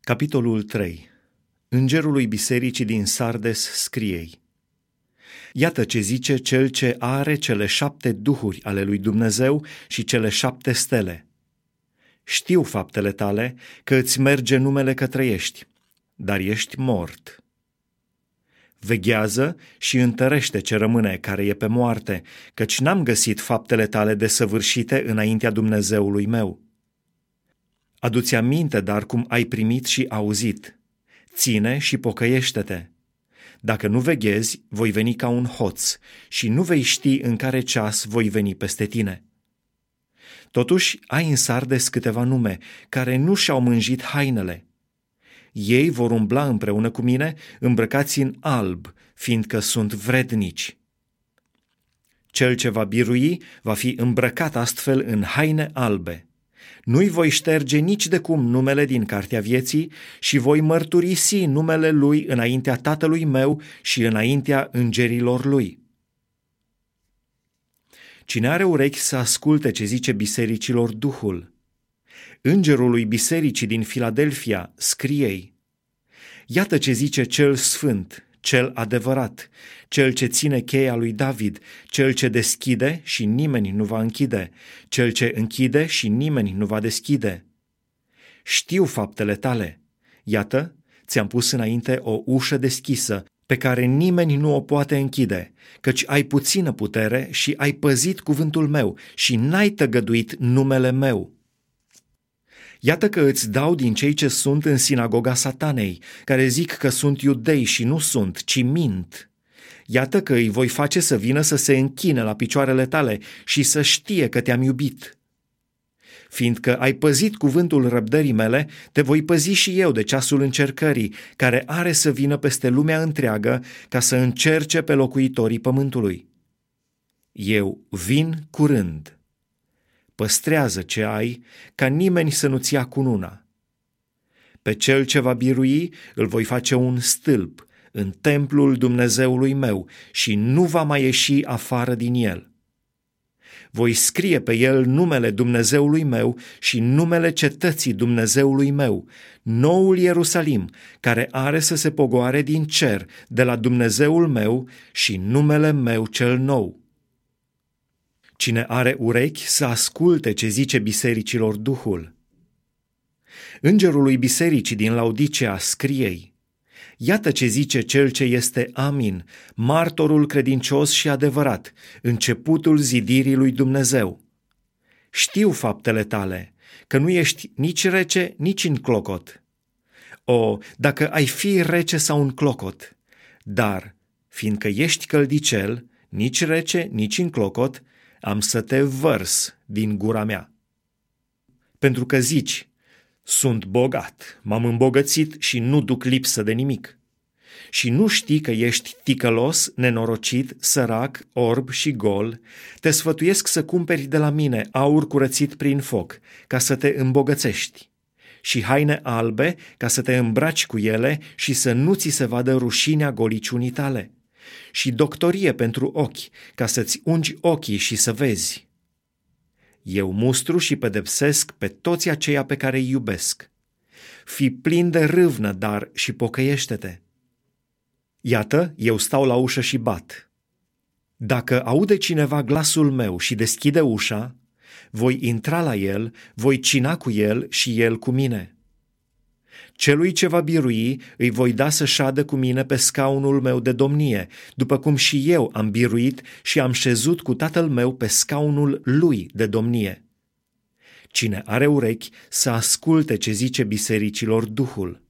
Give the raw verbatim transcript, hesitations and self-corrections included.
Capitolul trei. Îngerului bisericii din Sardes scrie-i: Iată ce zice cel ce are cele șapte duhuri ale lui Dumnezeu și cele șapte stele. Știu faptele tale, că îți merge numele că trăiești, dar ești mort. Veghează și întărește ce rămâne, care e pe moarte, căci n-am găsit faptele tale desăvârșite înaintea Dumnezeului meu. Adu-ți aminte, dar cum ai primit și auzit. Ține și pocăiește-te. Dacă nu veghezi, voi veni ca un hoț și nu vei ști în care ceas voi veni peste tine. Totuși ai în Sardes câteva nume care nu și-au mânjit hainele. Ei vor umbla împreună cu mine îmbrăcați în alb, fiindcă sunt vrednici. Cel ce va birui va fi îmbrăcat astfel în haine albe. Nu-i voi șterge nici de cum numele din cartea vieții și voi mărturisi numele lui înaintea Tatălui meu și înaintea îngerilor lui. Cine are urechi să asculte ce zice bisericilor Duhul. Îngerului bisericii din Filadelfia scrie-i: Iată ce zice cel sfânt, cel adevărat, cel ce ține cheia lui David, cel ce deschide și nimeni nu va închide, cel ce închide și nimeni nu va deschide. Știu faptele tale. Iată, ți-am pus înainte o ușă deschisă, pe care nimeni nu o poate închide, căci ai puțină putere și ai păzit cuvântul meu și n-ai tăgăduit numele meu. Iată că îți dau din cei ce sunt în sinagoga Satanei, care zic că sunt iudei și nu sunt, ci mint. Iată că îi voi face să vină să se închine la picioarele tale și să știe că te-am iubit. Fiindcă ai păzit cuvântul răbdării mele, te voi păzi și eu de ceasul încercării, care are să vină peste lumea întreagă ca să încerce pe locuitorii pământului. Eu vin curând. Păstrează ce ai, ca nimeni să nu-ți ia cununa. Pe cel ce va birui îl voi face un stâlp în templul Dumnezeului meu și nu va mai ieși afară din el. Voi scrie pe el numele Dumnezeului meu și numele cetății Dumnezeului meu, noul Ierusalim, care are să se pogoare din cer de la Dumnezeul meu și numele meu cel nou. Cine are urechi să asculte ce zice bisericilor Duhul. Îngerului bisericii din Laodicea scrie-i: Iată ce zice cel ce este Amin, martorul credincios și adevărat, începutul zidirii lui Dumnezeu. Știu faptele tale, că nu ești nici rece, nici în clocot. O, dacă ai fi rece sau în clocot, dar, fiindcă ești căldicel, nici rece, nici în clocot, am să te vărs din gura mea. Pentru că zici: sunt bogat, m-am îmbogățit și nu duc lipsă de nimic. Și nu știi că ești ticălos, nenorocit, sărac, orb și gol, te sfătuiesc să cumperi de la mine aur curățit prin foc, ca să te îmbogățești, și haine albe, ca să te îmbraci cu ele și să nu ți se vadă rușinea goliciunii tale, și doctorie pentru ochi, ca să-ți ungi ochii și să vezi. Eu mustru și pedepsesc pe toți aceia pe care îi iubesc. Fii plin de râvnă, dar și pocăiește-te. Iată, eu stau la ușă și bat. Dacă aude cineva glasul meu și deschide ușa, voi intra la el, voi cina cu el și el cu mine. Celui ce va birui îi voi da să șadă cu mine pe scaunul meu de domnie, după cum și eu am biruit și am șezut cu Tatăl meu pe scaunul lui de domnie. Cine are urechi să asculte ce zice bisericilor Duhul.